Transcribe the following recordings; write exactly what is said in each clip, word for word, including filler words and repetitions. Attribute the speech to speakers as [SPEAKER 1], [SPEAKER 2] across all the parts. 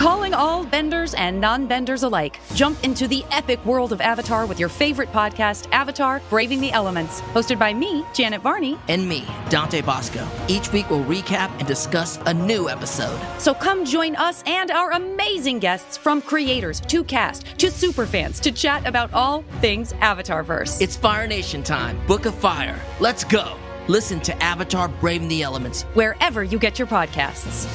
[SPEAKER 1] Calling all benders and non-benders alike. Jump into the epic world of Avatar with your favorite podcast, Avatar: Braving the Elements. Hosted by me, Janet Varney.
[SPEAKER 2] And me, Dante Bosco. Each week we'll recap and discuss a new episode.
[SPEAKER 1] So come join us and our amazing guests, from creators to cast to superfans, to chat about all things Avatarverse.
[SPEAKER 2] It's Fire Nation time. Book of Fire. Let's go. Listen to Avatar: Braving the Elements
[SPEAKER 1] wherever you get your podcasts.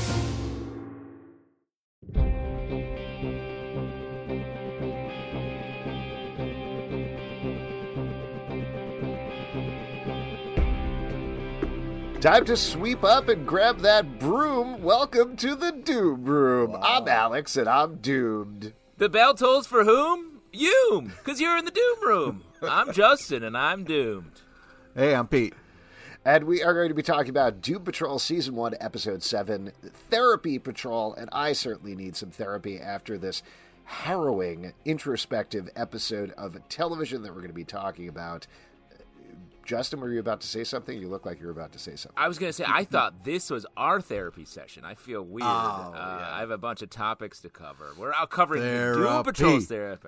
[SPEAKER 3] Time to sweep up and grab that broom. Welcome to the Doom Room. Wow. I'm Alex, and I'm doomed.
[SPEAKER 4] The bell tolls for whom? You, because you're in the Doom Room. I'm Justin, and I'm doomed.
[SPEAKER 5] Hey, I'm Pete.
[SPEAKER 3] And we are going to be talking about Doom Patrol Season one, Episode seven, Therapy Patrol, and I certainly need some therapy after this harrowing, introspective episode of television that we're going to be talking about. Justin, were you about to say something? You look like you were about to say something.
[SPEAKER 4] I was going to say, I thought this was our therapy session. I feel weird.
[SPEAKER 3] Oh,
[SPEAKER 4] uh,
[SPEAKER 3] yeah.
[SPEAKER 4] I have a bunch of topics to cover. We're out covering
[SPEAKER 5] Therapy.
[SPEAKER 4] Doom Patrol's therapy.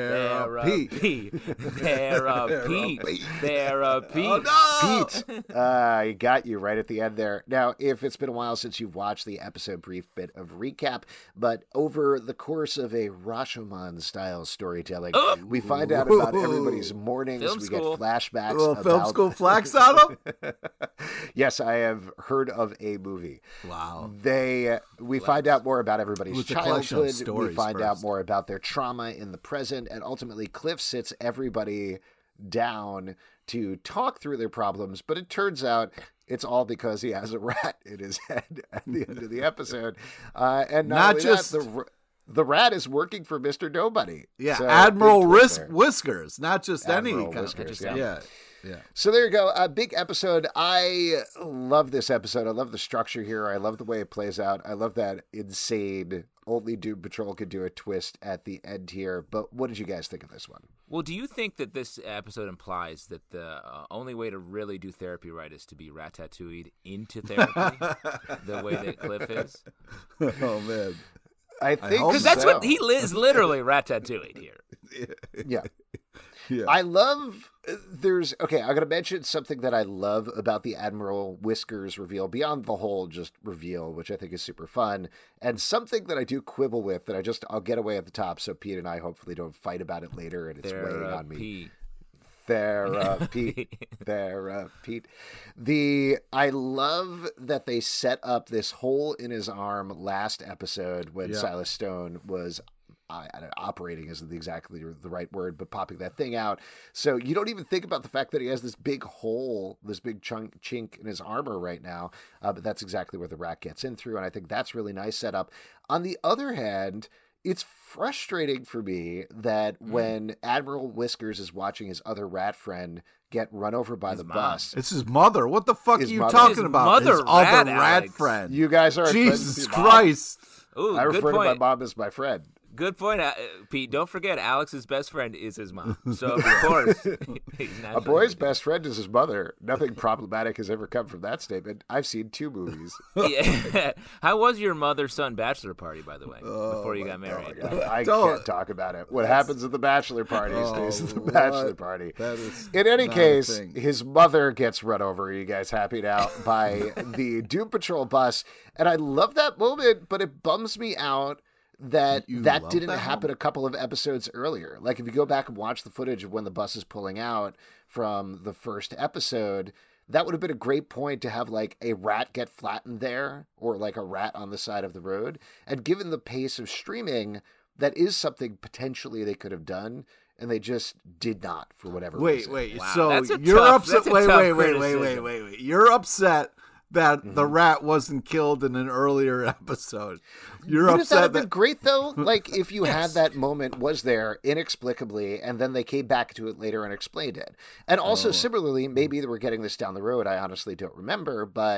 [SPEAKER 5] Therapy.
[SPEAKER 4] Therapy. Therapy. Therapy.
[SPEAKER 5] Oh, no!
[SPEAKER 3] Pete, uh, I got you right at the end there. Now, if it's been a while since you've watched the episode, brief bit of recap, but over the course of a Rashomon-style storytelling,
[SPEAKER 4] oh!
[SPEAKER 3] we find out about everybody's mornings.
[SPEAKER 4] Film
[SPEAKER 3] we
[SPEAKER 4] school.
[SPEAKER 3] get flashbacks
[SPEAKER 5] A little
[SPEAKER 3] about...
[SPEAKER 5] film school flax on them?
[SPEAKER 3] Yes, I have heard of a movie.
[SPEAKER 5] Wow.
[SPEAKER 3] They uh, we
[SPEAKER 5] Flex.
[SPEAKER 3] find out more about everybody's
[SPEAKER 5] It was a collection of
[SPEAKER 3] childhood. We
[SPEAKER 5] stories
[SPEAKER 3] find out
[SPEAKER 5] first.
[SPEAKER 3] more about their trauma in the present, and ultimately Cliff sits everybody down to talk through their problems. But it turns out it's all because he has a rat in his head at the end of the episode, uh, and not,
[SPEAKER 5] Not
[SPEAKER 3] only
[SPEAKER 5] just-
[SPEAKER 3] that, the the rat is working for Mister Nobody.
[SPEAKER 5] Yeah,
[SPEAKER 3] So,
[SPEAKER 5] Admiral
[SPEAKER 3] big twist
[SPEAKER 5] Whis-
[SPEAKER 3] there.
[SPEAKER 5] Whiskers, not just
[SPEAKER 3] Admiral
[SPEAKER 5] any kind
[SPEAKER 3] Whiskers,
[SPEAKER 5] of...
[SPEAKER 3] yeah.
[SPEAKER 5] Yeah, yeah.
[SPEAKER 3] So there you go. A big episode. I love this episode. I love the structure here. I love the way it plays out. I love that insane, only Doom Patrol could do a twist at the end here. But what did you guys think of this one?
[SPEAKER 4] Well, do you think that this episode implies that the uh, only way to really do therapy right is to be ratatouille'd into therapy, the way that Cliff is?
[SPEAKER 5] Oh, man.
[SPEAKER 3] I think
[SPEAKER 5] hope
[SPEAKER 4] Because that's
[SPEAKER 3] so.
[SPEAKER 4] what he li- is literally ratatouille'd here.
[SPEAKER 3] Yeah.
[SPEAKER 5] Yeah.
[SPEAKER 3] I love, there's, okay, I'm going to mention something that I love about the Admiral Whiskers reveal, beyond the whole just reveal, which I think is super fun, and something that I do quibble with that I just, I'll get away at the top so Pete and I hopefully don't fight about it later and it's weighing on me. Therapy. Therapy. The, I love that they set up this hole in his arm last episode when
[SPEAKER 5] Yeah.
[SPEAKER 3] Silas Stone was I, I don't, operating isn't exactly the right word, but popping that thing out. So you don't even think about the fact that he has this big hole, this big chunk chink in his armor right now. Uh, but that's exactly where the rat gets in through. And I think that's really nice setup. On the other hand, it's frustrating for me that mm. when Admiral Whiskers is watching his other rat friend get run over by
[SPEAKER 4] His
[SPEAKER 3] the
[SPEAKER 4] mom.
[SPEAKER 3] bus.
[SPEAKER 5] It's his mother. What the fuck
[SPEAKER 3] His
[SPEAKER 5] are you
[SPEAKER 3] mother.
[SPEAKER 5] talking
[SPEAKER 4] His
[SPEAKER 5] about?
[SPEAKER 4] mother
[SPEAKER 5] his other
[SPEAKER 4] rat,
[SPEAKER 5] rat
[SPEAKER 4] Alex.
[SPEAKER 5] friend.
[SPEAKER 3] You guys are
[SPEAKER 5] Jesus
[SPEAKER 3] friends with your mom?
[SPEAKER 5] Christ.
[SPEAKER 4] Ooh,
[SPEAKER 3] I
[SPEAKER 4] good
[SPEAKER 3] refer to
[SPEAKER 4] point.
[SPEAKER 3] my mom as my friend.
[SPEAKER 4] Good point, uh, Pete. Don't forget, Alex's best friend is his mom. So, of course, he's
[SPEAKER 3] A
[SPEAKER 4] naturally-
[SPEAKER 3] boy's best friend is his mother. Nothing problematic has ever come from that statement. I've seen two movies.
[SPEAKER 4] Yeah. How was your mother-son bachelor party, by the way,
[SPEAKER 5] Oh,
[SPEAKER 4] before you
[SPEAKER 5] my
[SPEAKER 4] got married?
[SPEAKER 3] I
[SPEAKER 5] Don't-
[SPEAKER 3] can't talk about it. What happens at the bachelor party
[SPEAKER 5] Oh,
[SPEAKER 3] stays at the
[SPEAKER 5] what?
[SPEAKER 3] bachelor party.
[SPEAKER 5] That is
[SPEAKER 3] In any
[SPEAKER 5] not a
[SPEAKER 3] case,
[SPEAKER 5] thing.
[SPEAKER 3] his mother gets run over. Are you guys happy now? By the Doom Patrol bus. And I love that moment, but it bums me out that
[SPEAKER 5] You
[SPEAKER 3] that
[SPEAKER 5] love
[SPEAKER 3] didn't
[SPEAKER 5] that
[SPEAKER 3] happen a couple of episodes earlier. Like if you go back and watch the footage of when the bus is pulling out from the first episode, that would have been a great point to have like a rat get flattened there or like a rat on the side of the road. And given the pace of streaming, that is something potentially they could have done. And they just did not for whatever
[SPEAKER 5] Wait,
[SPEAKER 3] reason.
[SPEAKER 5] wait.
[SPEAKER 4] Wow,
[SPEAKER 5] so
[SPEAKER 4] that's a
[SPEAKER 5] you're
[SPEAKER 4] tough-
[SPEAKER 5] upset.
[SPEAKER 4] that's a
[SPEAKER 5] Wait,
[SPEAKER 4] tough
[SPEAKER 5] wait, wait, wait, wait,
[SPEAKER 4] criticism.
[SPEAKER 5] wait, wait. You're upset that
[SPEAKER 3] Mm-hmm.
[SPEAKER 5] the rat wasn't killed in an earlier episode. You're
[SPEAKER 3] Wouldn't that
[SPEAKER 5] upset
[SPEAKER 3] have been
[SPEAKER 5] that.
[SPEAKER 3] great though? Like if you had that moment was there inexplicably, and then they came back to it later and explained it. And also
[SPEAKER 5] Oh.
[SPEAKER 3] similarly, maybe they were getting this down the road. I honestly don't remember, but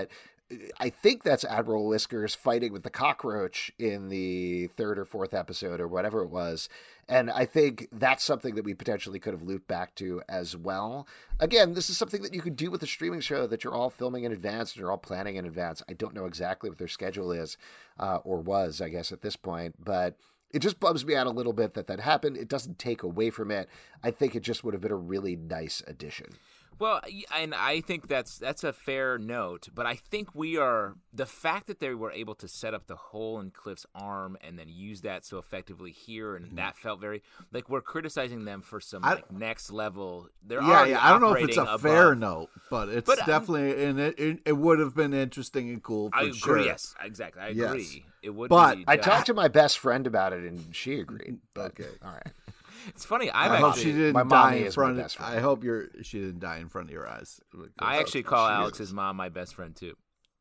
[SPEAKER 3] I think that's Admiral Whiskers fighting with the cockroach in the third or fourth episode or whatever it was. And I think that's something that we potentially could have looped back to as well. Again, this is something that you could do with a streaming show that you're all filming in advance and you're all planning in advance. I don't know exactly what their schedule is uh, or was, I guess, at this point. But it just bums me out a little bit that that happened. It doesn't take away from it. I think it just would have been a really nice addition.
[SPEAKER 4] Well, and I think that's that's a fair note, but I think we are the fact that they were able to set up the hole in Cliff's arm and then use that so effectively here, and mm-hmm. that felt very like we're criticizing them for some
[SPEAKER 5] I,
[SPEAKER 4] like next level. They're
[SPEAKER 5] yeah, yeah. I don't know if it's a
[SPEAKER 4] above.
[SPEAKER 5] fair note, but it's
[SPEAKER 4] but,
[SPEAKER 5] definitely and it, it it would have been interesting and cool. For
[SPEAKER 4] I agree.
[SPEAKER 5] Sure.
[SPEAKER 4] Yes, exactly. I agree.
[SPEAKER 5] Yes.
[SPEAKER 4] It would.
[SPEAKER 5] But
[SPEAKER 4] be
[SPEAKER 3] I talked to my best friend about it, and she agreed. But,
[SPEAKER 5] okay,
[SPEAKER 3] all right.
[SPEAKER 4] It's funny. I've
[SPEAKER 5] I
[SPEAKER 4] actually,
[SPEAKER 5] hope she didn't
[SPEAKER 3] my
[SPEAKER 5] die
[SPEAKER 3] mommy
[SPEAKER 5] in
[SPEAKER 3] is
[SPEAKER 5] front.
[SPEAKER 3] my
[SPEAKER 5] Of,
[SPEAKER 3] best friend.
[SPEAKER 5] I hope you're. She didn't die in front of your eyes.
[SPEAKER 4] I actually call
[SPEAKER 5] she
[SPEAKER 4] Alex's
[SPEAKER 5] is.
[SPEAKER 4] mom my best friend too.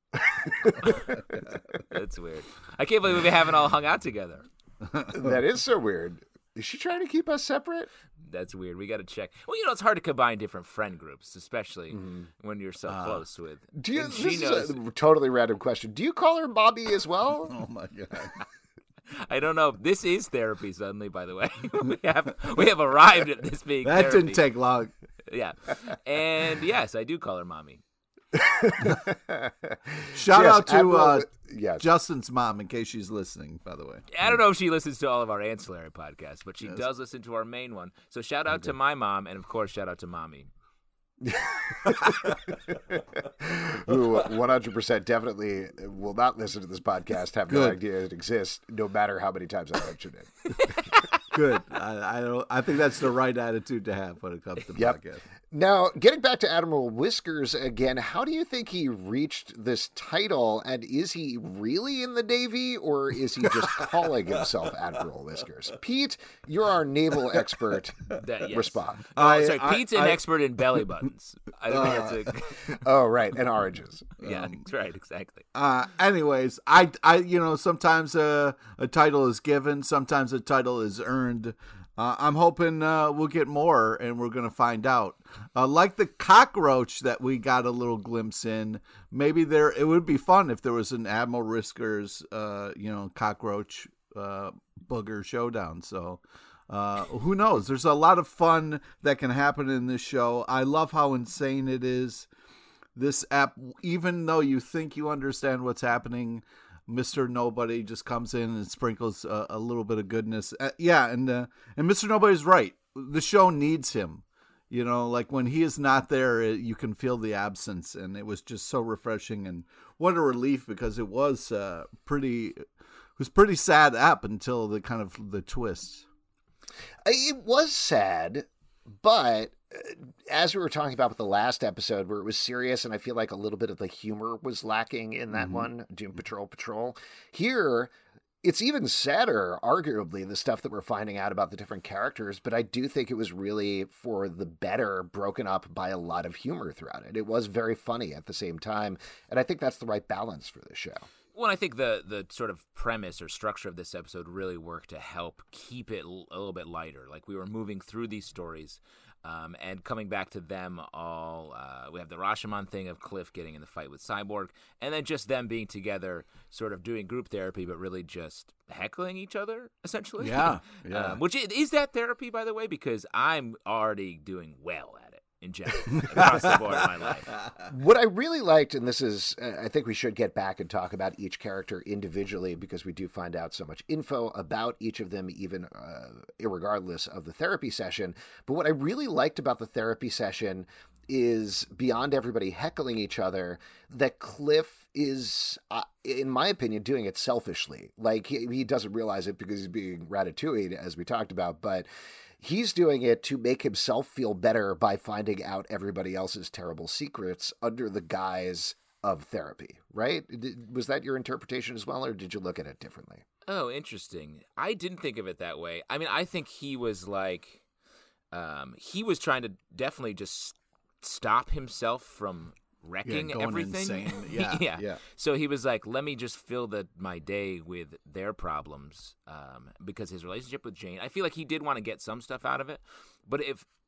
[SPEAKER 4] That's weird. I can't believe we haven't all hung out together.
[SPEAKER 3] That is so weird. Is she trying to keep us separate?
[SPEAKER 4] That's weird. We got to check. Well, you know, it's hard to combine different friend groups, especially
[SPEAKER 3] mm-hmm.
[SPEAKER 4] when you're so
[SPEAKER 5] uh,
[SPEAKER 4] close with.
[SPEAKER 3] Do you?
[SPEAKER 4] And
[SPEAKER 3] This
[SPEAKER 4] she
[SPEAKER 3] is
[SPEAKER 4] knows.
[SPEAKER 3] a totally random question. Do you call her Bobby as well?
[SPEAKER 5] Oh my god.
[SPEAKER 4] I don't know. This is therapy suddenly, by the way. we have we have arrived at this being
[SPEAKER 5] That
[SPEAKER 4] therapy.
[SPEAKER 5] didn't take long.
[SPEAKER 4] Yeah. And yes, I do call her mommy.
[SPEAKER 5] Shout
[SPEAKER 3] Yes,
[SPEAKER 5] out to
[SPEAKER 3] Admiral-
[SPEAKER 5] uh,
[SPEAKER 3] yes.
[SPEAKER 5] Justin's mom, in case she's listening. By the way,
[SPEAKER 4] I don't know if she listens to all of our ancillary podcasts, but she
[SPEAKER 5] Yes.
[SPEAKER 4] does listen to our main one. So shout out to my mom, and of course, shout out to mommy.
[SPEAKER 3] Who one hundred percent definitely will not listen to this podcast, have no
[SPEAKER 5] Good.
[SPEAKER 3] idea it exists, no matter how many times I mention it.
[SPEAKER 5] good. I, I don't. I think that's the right attitude to have when it comes to
[SPEAKER 3] Yep.
[SPEAKER 5] podcasts.
[SPEAKER 3] Now, getting back to Admiral Whiskers again, how do you think he reached this title? And is he really in the Navy, or is he just calling himself Admiral Whiskers? Pete, you're our naval expert.
[SPEAKER 4] That, yes.
[SPEAKER 3] Respond.
[SPEAKER 4] Oh,
[SPEAKER 5] I-
[SPEAKER 4] sorry,
[SPEAKER 5] I-
[SPEAKER 4] Pete's an
[SPEAKER 5] I-
[SPEAKER 4] expert in belly buttons. I don't think that's a.
[SPEAKER 3] Oh, right, and oranges.
[SPEAKER 4] Yeah,
[SPEAKER 5] Um,
[SPEAKER 4] that's right, exactly.
[SPEAKER 5] Uh, anyways, I, I, you know, sometimes a, a title is given, sometimes a title is earned. Uh, I'm hoping uh, we'll get more, and we're going to find out. Uh, like the cockroach that we got a little glimpse in, maybe there it would be fun if there was an Admiral Whiskers, uh, you know, cockroach uh, booger showdown. So uh, who knows? There's a lot of fun that can happen in this show. I love how insane it is. This app, even though you think you understand what's happening, Mister Nobody just comes in and sprinkles a, a little bit of goodness. Uh, yeah, and uh, and Mister Nobody's right. The show needs him. You know, like when he is not there, it, you can feel the absence, and it was just so refreshing. And what a relief, because it was uh, pretty, it was pretty sad app until the kind of the twist.
[SPEAKER 3] It was sad, but as we were talking about with the last episode where it was serious and I feel like a little bit of the humor was lacking in that mm-hmm. one, Doom Patrol Patrol, here it's even sadder, arguably, the stuff that we're finding out about the different characters, but I do think it was really for the better, broken up by a lot of humor throughout it. It was very funny at the same time, and I think that's the right balance for this show.
[SPEAKER 4] Well, I think the the sort of premise or structure of this episode really worked to help keep it l- a little bit lighter. Like we were moving through these stories um, and coming back to them all. Uh, we have the Rashomon thing of Cliff getting in the fight with Cyborg, and then just them being together, sort of doing group therapy, but really just heckling each other, essentially.
[SPEAKER 5] Yeah, yeah.
[SPEAKER 4] um, which is, is that therapy, by the way? Because I'm already doing well at it. In general, across the board in my life.
[SPEAKER 3] What I really liked, and this is, uh, I think we should get back and talk about each character individually because we do find out so much info about each of them, even uh, irregardless of the therapy session. But what I really liked about the therapy session is, beyond everybody heckling each other, that Cliff is, uh, in my opinion, doing it selfishly. Like, he, he doesn't realize it because he's being ratatouille'd, as we talked about, but he's doing it to make himself feel better by finding out everybody else's terrible secrets under the guise of therapy, right? Was that your interpretation as well, or did you look at it differently?
[SPEAKER 4] Oh, interesting. I didn't think of it that way. I mean, I think he was like, um, he was trying to definitely just stop himself from wrecking
[SPEAKER 5] Yeah, going
[SPEAKER 4] everything.
[SPEAKER 5] insane. Yeah,
[SPEAKER 4] yeah.
[SPEAKER 5] yeah.
[SPEAKER 4] So he was like, let me just fill the my day with their problems, um, because his relationship with Jane, I feel like he did want to get some stuff out of it. But if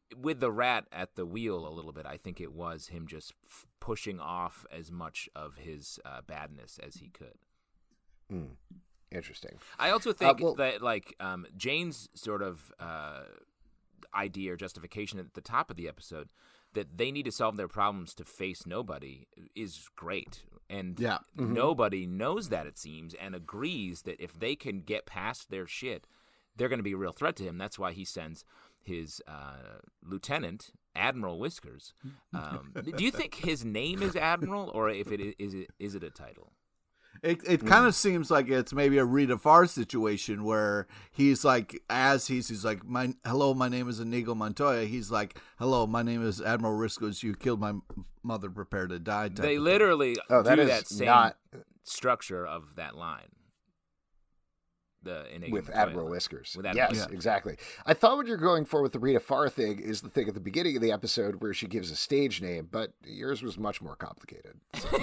[SPEAKER 4] with the rat at the wheel a little bit, I think it was him just f- pushing off as much of his uh, badness as he could.
[SPEAKER 3] Mm. Interesting.
[SPEAKER 4] I also think
[SPEAKER 3] uh, well,
[SPEAKER 4] that like um, Jane's sort of uh, idea or justification at the top of the episode that they need to solve their problems to face nobody is great. And
[SPEAKER 5] yeah.
[SPEAKER 3] mm-hmm.
[SPEAKER 4] nobody knows that, it seems, and agrees that if they can get past their shit, they're going to be a real threat to him. That's why he sends his uh, lieutenant, Admiral Whiskers. Um, do you think his name is Admiral, or if it is, is it is it a title?
[SPEAKER 5] It it kind of seems like it's maybe a Rita Farr situation where he's like, as he's he's like, my hello, my name is Inigo Montoya. He's like, hello, my name is Admiral Whiskers. You killed my mother, prepare to die.
[SPEAKER 4] They literally
[SPEAKER 3] oh, that
[SPEAKER 4] do
[SPEAKER 3] is
[SPEAKER 4] that same
[SPEAKER 3] not...
[SPEAKER 4] structure of that line. The Inigo
[SPEAKER 3] with
[SPEAKER 4] Montoya
[SPEAKER 3] Admiral
[SPEAKER 4] line.
[SPEAKER 3] Whiskers.
[SPEAKER 4] With Admiral
[SPEAKER 3] yes,
[SPEAKER 4] Whiskers.
[SPEAKER 3] exactly. I thought what you're going for with the Rita Farr thing is the thing at the beginning of the episode where she gives a stage name, but yours was much more complicated.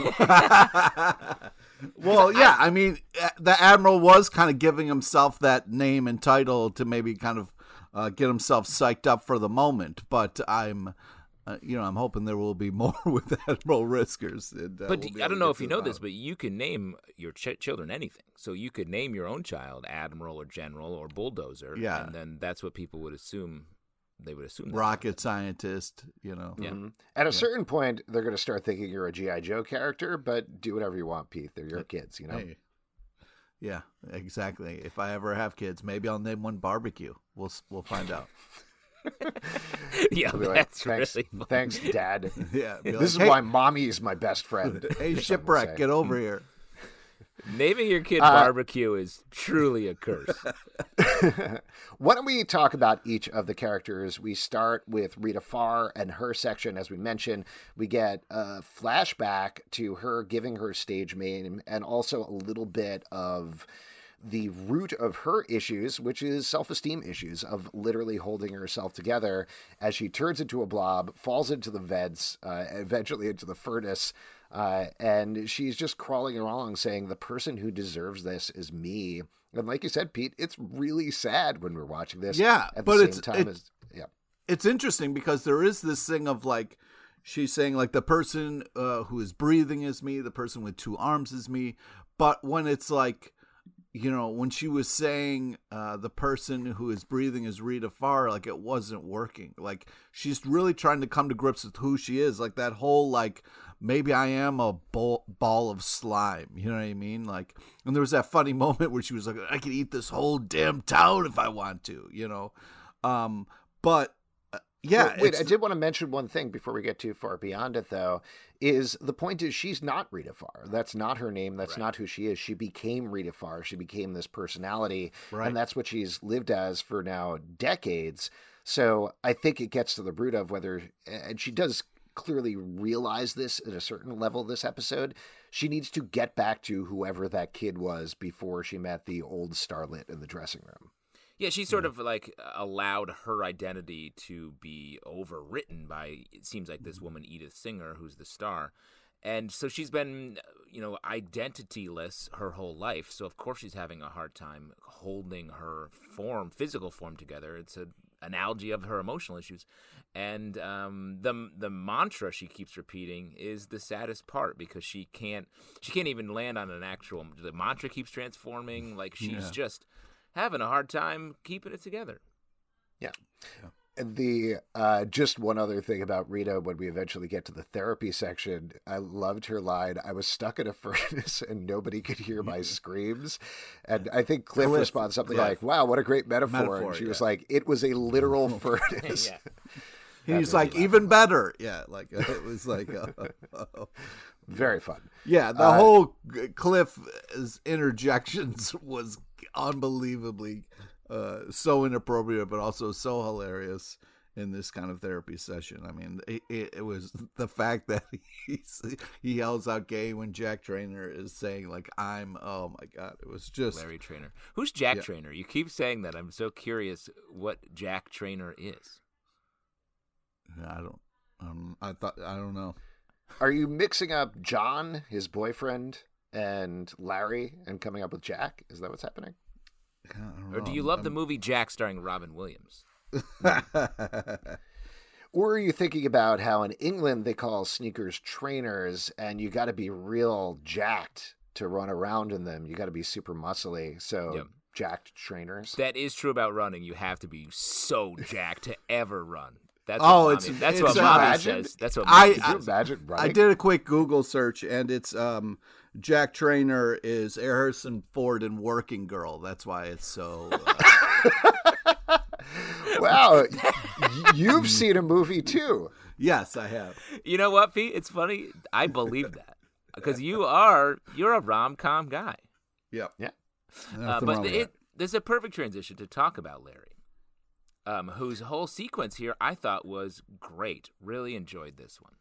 [SPEAKER 5] Well, yeah, I mean, the Admiral was kind of giving himself that name and title to maybe kind of uh, get himself psyched up for the moment, but I'm... Uh, you know, I'm hoping there will be more with Admiral Whiskers. And, uh,
[SPEAKER 4] but
[SPEAKER 5] we'll
[SPEAKER 4] I don't know if you know
[SPEAKER 5] this.
[SPEAKER 4] this, but you can name your ch- children anything. So you could name your own child Admiral or General or Bulldozer.
[SPEAKER 5] Yeah.
[SPEAKER 4] And then that's what people would assume. They would assume that.
[SPEAKER 5] Rocket scientist, you know.
[SPEAKER 4] Yeah.
[SPEAKER 3] Mm-hmm. At a yeah. certain point, they're going to start thinking you're a G I. Joe character, but do whatever you want, Pete. They're your kids, you know?
[SPEAKER 5] Hey. Yeah, exactly. If I ever have kids, maybe I'll name one Barbecue. We'll we'll find out.
[SPEAKER 4] Yeah,
[SPEAKER 3] like,
[SPEAKER 4] that's
[SPEAKER 3] thanks,
[SPEAKER 4] really funny.
[SPEAKER 3] Thanks, Dad.
[SPEAKER 5] Yeah,
[SPEAKER 3] this
[SPEAKER 5] like,
[SPEAKER 3] is
[SPEAKER 5] hey,
[SPEAKER 3] why Mommy is my best friend.
[SPEAKER 5] Hey, shipwreck, get over here.
[SPEAKER 4] Naming your kid
[SPEAKER 3] uh,
[SPEAKER 4] Barbecue is truly a curse.
[SPEAKER 3] Why don't we talk about each of the characters? We start with Rita Farr and her section. As we mentioned, we get a flashback to her giving her stage name and also a little bit of the root of her issues, which is self-esteem issues of literally holding herself together as she turns into a blob, falls into the vents, uh, eventually into the furnace, uh, and she's just crawling along saying, the person who deserves this is me. And like you said, Pete, it's really sad when we're watching this.
[SPEAKER 5] Yeah,
[SPEAKER 3] at the
[SPEAKER 5] but
[SPEAKER 3] same
[SPEAKER 5] it's,
[SPEAKER 3] time
[SPEAKER 5] it,
[SPEAKER 3] as, yeah.
[SPEAKER 5] It's interesting because there is this thing of like, she's saying like the person uh, who is breathing is me, the person with two arms is me, but when it's like, you know, when she was saying uh, the person who is breathing is Rita Farr, like it wasn't working. Like she's really trying to come to grips with who she is. Like that whole like, maybe I am a ball, ball of slime. You know what I mean? Like, and there was that funny moment where she was like, I could eat this whole damn town if I want to, you know? Um, but uh, yeah.
[SPEAKER 3] Well, wait, I did want to mention one thing before we get too far beyond it, though, is the point is she's not Rita Farr. That's not her name. That's right. Not who she is. She became Rita Farr. She became this personality. Right. And that's what she's lived as for now decades. So I think it gets to the root of whether, and she does clearly realize this at a certain level this episode, she needs to get back to whoever that kid was before she met the old starlet in the dressing room.
[SPEAKER 4] Yeah, she sort of like allowed her identity to be overwritten by, it seems like, this woman, Edith Singer, who's the star. And so she's been, you know, identityless her whole life. So of course she's having a hard time holding her form, physical form together. It's an analogy of her emotional issues. And um, the the mantra she keeps repeating is the saddest part because she can't she can't even land on an actual. The mantra keeps transforming. Like she's yeah. just having a hard time keeping it together.
[SPEAKER 3] Yeah. yeah. And the uh, just one other thing about Rita when we eventually get to the therapy section, I loved her line, I was stuck in a furnace and nobody could hear my screams. And I think Cliff, Cliff responds something Cliff. like, wow, what a great metaphor. metaphor and she yeah. was like, it was a literal furnace.
[SPEAKER 5] yeah. He's like, even better. Yeah, like it was like... Uh, uh,
[SPEAKER 3] very fun.
[SPEAKER 5] Yeah, the uh, whole Cliff's interjections was unbelievably uh, so inappropriate, but also so hilarious in this kind of therapy session. I mean, it, it was the fact that he's, he yells out gay when Jack Trainer is saying, like, I'm, oh my God, it was just...
[SPEAKER 4] Larry Trainer. Who's Jack
[SPEAKER 5] yeah.
[SPEAKER 4] Trainer? You keep saying that. I'm so curious what Jack Trainer is.
[SPEAKER 5] I don't, um, I thought, I don't know.
[SPEAKER 3] Are you mixing up John, his boyfriend, and Larry and coming up with Jack? Is that what's happening?
[SPEAKER 4] Or do you love I'm... the movie Jack starring Robin Williams?
[SPEAKER 3] Or are you thinking about how in England they call sneakers trainers, and you got to be real jacked to run around in them? You got to be super muscly. So yep. Jacked trainers.
[SPEAKER 4] That is true about running. You have to be so jacked to ever run. That's
[SPEAKER 5] oh,
[SPEAKER 4] what
[SPEAKER 5] it's
[SPEAKER 4] mommy, that's
[SPEAKER 5] it's,
[SPEAKER 4] what
[SPEAKER 5] uh,
[SPEAKER 4] mommy
[SPEAKER 3] imagine,
[SPEAKER 4] says. That's what
[SPEAKER 5] I,
[SPEAKER 4] mommy
[SPEAKER 3] I,
[SPEAKER 4] says.
[SPEAKER 3] imagine running?
[SPEAKER 5] I did a quick Google search, and it's um, Jack Trainer is Harrison Ford in Working Girl. That's why it's so. Uh...
[SPEAKER 3] Wow, you've seen a movie too.
[SPEAKER 5] Yes, I have.
[SPEAKER 4] You know what, Pete? It's funny. I believe that because you are you're a rom-com guy.
[SPEAKER 5] Yep.
[SPEAKER 3] Yeah.
[SPEAKER 4] Uh, but it, there's a perfect transition to talk about Larry. Um, whose whole sequence here I thought was great. Really enjoyed this one.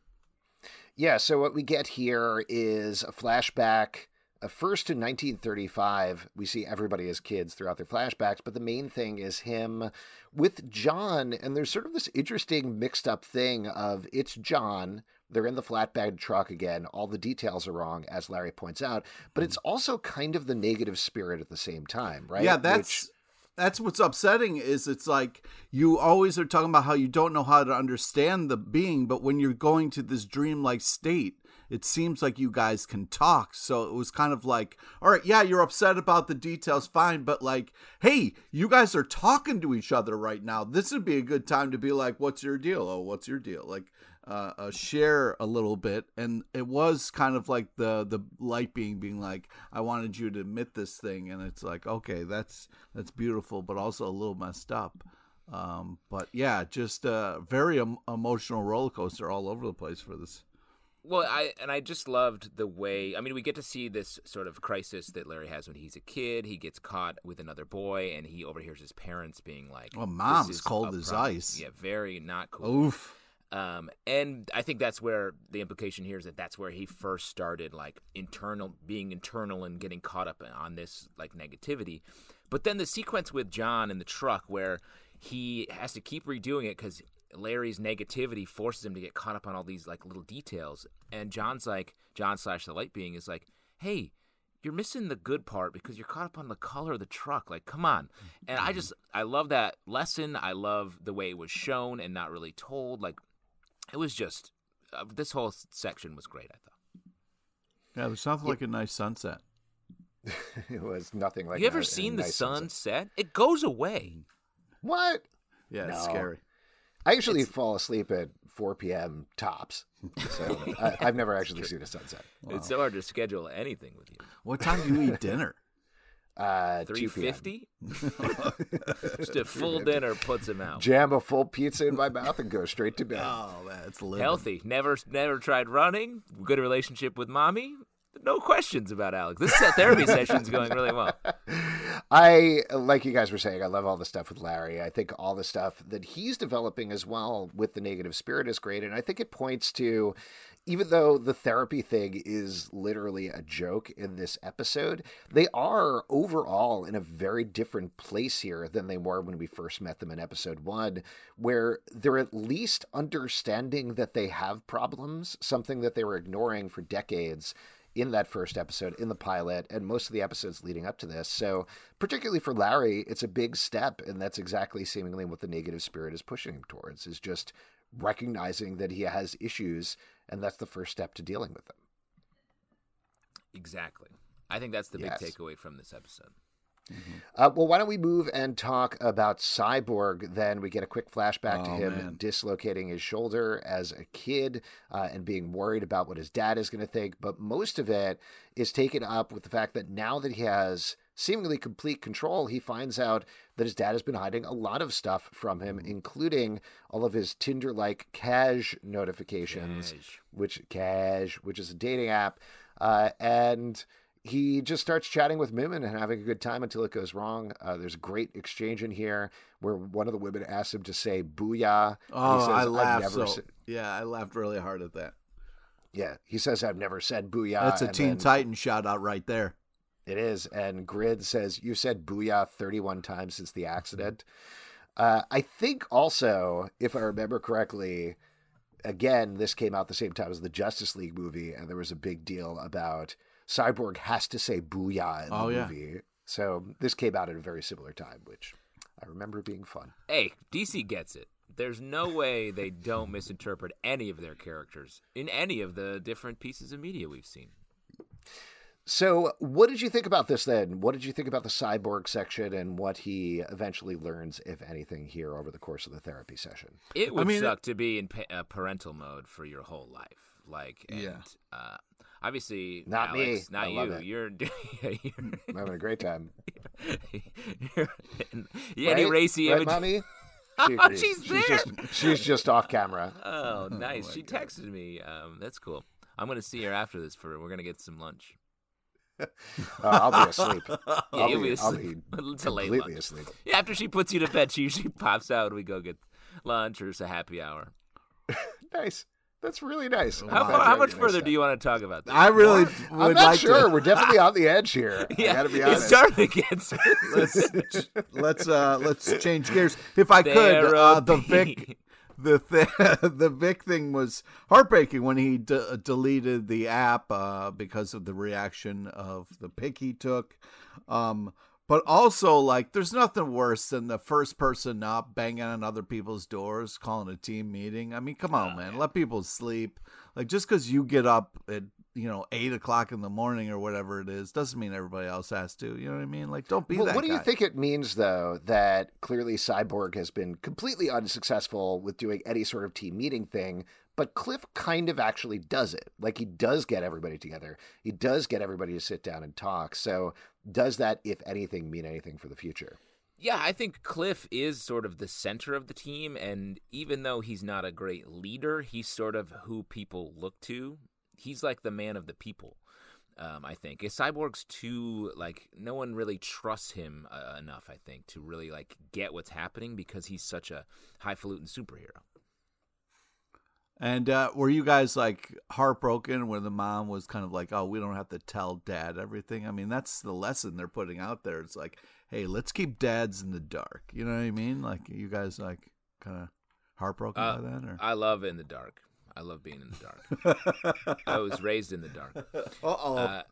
[SPEAKER 3] Yeah, so what we get here is a flashback. Uh, first in nineteen thirty-five, we see everybody as kids throughout their flashbacks, but the main thing is him with John, and there's sort of this interesting mixed up thing of it's John, they're in the flatbed truck again, all the details are wrong, as Larry points out, but it's also kind of the negative spirit at the same time, right?
[SPEAKER 5] Yeah, that's... Which... That's what's upsetting is it's like you always are talking about how you don't know how to understand the being, but when you're going to this dreamlike state, it seems like you guys can talk. So it was kind of like, all right, yeah, you're upset about the details, fine, but like, hey, you guys are talking to each other right now. This would be a good time to be like, what's your deal? Oh, what's your deal? Like, uh, uh, share a little bit. And it was kind of like the the light being being like, I wanted you to admit this thing, and it's like, okay, that's that's beautiful, but also a little messed up. Um, but yeah, just a very em- emotional roller coaster all over the place for this.
[SPEAKER 4] Well, I and I just loved the way. I mean, we get to see this sort of crisis that Larry has when he's a kid. He gets caught with another boy, and he overhears his parents being like,
[SPEAKER 5] "Well, mom's cold as ice."
[SPEAKER 4] Yeah, very not cool.
[SPEAKER 5] Oof.
[SPEAKER 4] Um, and I think that's where the implication here is that that's where he first started, like internal, being internal and getting caught up on this like negativity. But then the sequence with John in the truck where he has to keep redoing it because Larry's negativity forces him to get caught up on all these like little details. And John's like, John slash the light being is like, hey, you're missing the good part because you're caught up on the color of the truck. Like, come on. And I just, I love that lesson. I love the way it was shown and not really told. Like, it was just, uh, this whole section was great, I thought.
[SPEAKER 5] Yeah, it was something like a nice sunset.
[SPEAKER 3] It was nothing like.
[SPEAKER 4] You ever
[SPEAKER 3] a,
[SPEAKER 4] seen
[SPEAKER 3] a
[SPEAKER 4] the
[SPEAKER 3] nice
[SPEAKER 4] sunset?
[SPEAKER 3] sunset?
[SPEAKER 4] It goes away.
[SPEAKER 3] What?
[SPEAKER 5] Yeah,
[SPEAKER 3] no.
[SPEAKER 5] It's scary.
[SPEAKER 3] I usually it's... fall asleep at four p.m. tops, so I, I've never actually seen a sunset.
[SPEAKER 4] Wow. It's so hard to schedule anything with you.
[SPEAKER 5] What time do you eat dinner?
[SPEAKER 3] Uh,
[SPEAKER 4] three fifty. Just a full dinner puts him out.
[SPEAKER 3] Jam a full pizza in my mouth and go straight to bed.
[SPEAKER 5] Oh, that's living.
[SPEAKER 4] Healthy. Never, never tried running. Good relationship with mommy. No questions about Alex. This therapy session's going really well.
[SPEAKER 3] I, like you guys were saying, I love all the stuff with Larry. I think all the stuff that he's developing as well with the negative spirit is great. And I think it points to, even though the therapy thing is literally a joke in this episode, they are overall in a very different place here than they were when we first met them in episode one, where they're at least understanding that they have problems, something that they were ignoring for decades in that first episode, in the pilot, and most of the episodes leading up to this. So particularly for Larry, it's a big step, and that's exactly seemingly what the negative spirit is pushing him towards, is just recognizing that he has issues, and that's the first step to dealing with them.
[SPEAKER 4] Exactly. I think that's the
[SPEAKER 3] yes.
[SPEAKER 4] big takeaway from this episode.
[SPEAKER 3] Mm-hmm. Uh, well, why don't we move and talk about Cyborg then? We get a quick flashback
[SPEAKER 5] oh,
[SPEAKER 3] to him
[SPEAKER 5] man.
[SPEAKER 3] dislocating his shoulder as a kid uh, and being worried about what his dad is going to think. But most of it is taken up with the fact that now that he has seemingly complete control, he finds out that his dad has been hiding a lot of stuff from him, mm-hmm. including all of his Tinder-like Cash notifications,
[SPEAKER 4] Cash.
[SPEAKER 3] which Cash, which is a dating app, uh, and he just starts chatting with women and having a good time until it goes wrong. Uh, there's a great exchange in here where one of the women asks him to say "booyah."
[SPEAKER 5] Oh,
[SPEAKER 3] he says,
[SPEAKER 5] I laughed. So,
[SPEAKER 3] sa-.
[SPEAKER 5] Yeah, I laughed really hard at that.
[SPEAKER 3] Yeah, he says, "I've never said booyah."
[SPEAKER 5] That's a
[SPEAKER 3] and
[SPEAKER 5] Teen
[SPEAKER 3] then,
[SPEAKER 5] Titan shout out right there.
[SPEAKER 3] It is. And Grid says, "You said booyah thirty-one times since the accident." Uh, I think also, if I remember correctly, again, this came out the same time as the Justice League movie, and there was a big deal about Cyborg has to say booyah in
[SPEAKER 5] oh,
[SPEAKER 3] the
[SPEAKER 5] yeah.
[SPEAKER 3] movie. So this came out at a very similar time, which I remember being fun.
[SPEAKER 4] Hey, D C gets it. There's no way they don't misinterpret any of their characters in any of the different pieces of media we've seen.
[SPEAKER 3] So what did you think about this then? What did you think about the cyborg section and what he eventually learns, if anything, here over the course of the therapy session?
[SPEAKER 4] It would
[SPEAKER 5] I mean,
[SPEAKER 4] suck to be in pa- uh, parental mode for your whole life. Like, and,
[SPEAKER 5] Yeah.
[SPEAKER 4] uh, obviously,
[SPEAKER 3] Not
[SPEAKER 4] Alex,
[SPEAKER 3] me.
[SPEAKER 4] not
[SPEAKER 3] I
[SPEAKER 4] you.
[SPEAKER 3] love it.
[SPEAKER 4] You're, you're,
[SPEAKER 3] I'm having a great time.
[SPEAKER 4] you're yeah, any
[SPEAKER 3] Right?
[SPEAKER 4] racy
[SPEAKER 3] right,
[SPEAKER 4] image.
[SPEAKER 3] Mommy? She
[SPEAKER 4] Oh,
[SPEAKER 3] agrees.
[SPEAKER 4] she's there.
[SPEAKER 3] Just, she's just off camera.
[SPEAKER 4] Oh, nice.
[SPEAKER 5] my
[SPEAKER 4] she
[SPEAKER 5] God.
[SPEAKER 4] texted me. Um, that's cool. I'm gonna see her after this. For we're gonna get some lunch.
[SPEAKER 3] Uh, I'll be asleep.
[SPEAKER 4] Yeah,
[SPEAKER 3] I'll
[SPEAKER 4] you'll
[SPEAKER 3] be,
[SPEAKER 4] be
[SPEAKER 3] I'll
[SPEAKER 4] asleep.
[SPEAKER 3] be
[SPEAKER 4] It's a late
[SPEAKER 3] completely
[SPEAKER 4] lunch.
[SPEAKER 3] asleep.
[SPEAKER 4] Yeah, after she puts you to bed, she usually pops out and we go get lunch or it's a happy hour.
[SPEAKER 3] Nice. That's really nice.
[SPEAKER 4] How,
[SPEAKER 3] I'm
[SPEAKER 4] far,
[SPEAKER 3] glad
[SPEAKER 4] how
[SPEAKER 3] you're
[SPEAKER 4] much
[SPEAKER 3] having a nice
[SPEAKER 4] further
[SPEAKER 3] time.
[SPEAKER 4] do you want to talk about this?
[SPEAKER 5] I really
[SPEAKER 3] I'm
[SPEAKER 5] would
[SPEAKER 3] not
[SPEAKER 5] like
[SPEAKER 3] sure.
[SPEAKER 5] to.
[SPEAKER 3] We're definitely on the edge here. I
[SPEAKER 4] yeah,
[SPEAKER 3] gotta be
[SPEAKER 4] it's
[SPEAKER 3] honest.
[SPEAKER 4] starting to get.
[SPEAKER 5] let's let's uh let's change gears. If I could, uh, the Vic, the th- the Vic thing was heartbreaking when he d- deleted the app uh, because of the reaction of the pic he took. Um, but also, like, there's nothing worse than the first person up banging on other people's doors, calling a team meeting. I mean, come on,
[SPEAKER 4] Oh,
[SPEAKER 5] man,
[SPEAKER 4] yeah.
[SPEAKER 5] let people sleep. Like, just because you get up at you know eight o'clock in the morning or whatever it is, doesn't mean everybody else has to. You know what I mean? Like, don't be
[SPEAKER 3] Well,
[SPEAKER 5] that
[SPEAKER 3] what do you
[SPEAKER 5] guy.
[SPEAKER 3] think it means, though, that clearly Cyborg has been completely unsuccessful with doing any sort of team meeting thing, but Cliff kind of actually does it? Like, he does get everybody together. He does get everybody to sit down and talk. So does that, if anything, mean anything for the future?
[SPEAKER 4] Yeah, I think Cliff is sort of the center of the team, and even though he's not a great leader, he's sort of who people look to. He's like the man of the people, um, I think. Cyborg's too, like, no one really trusts him uh, enough, I think, to really, like, get what's happening because he's such a highfalutin superhero.
[SPEAKER 5] And uh, were you guys like heartbroken when the mom was kind of like, oh, we don't have to tell dad everything? I mean, that's the lesson they're putting out there. It's like, hey, let's keep dads in the dark. You know what I mean? Like, you guys like kind of heartbroken
[SPEAKER 4] Uh,
[SPEAKER 5] by that? Or?
[SPEAKER 4] I love in the dark. I love being in the dark. I was raised in the dark.
[SPEAKER 5] Uh-oh.
[SPEAKER 4] Uh,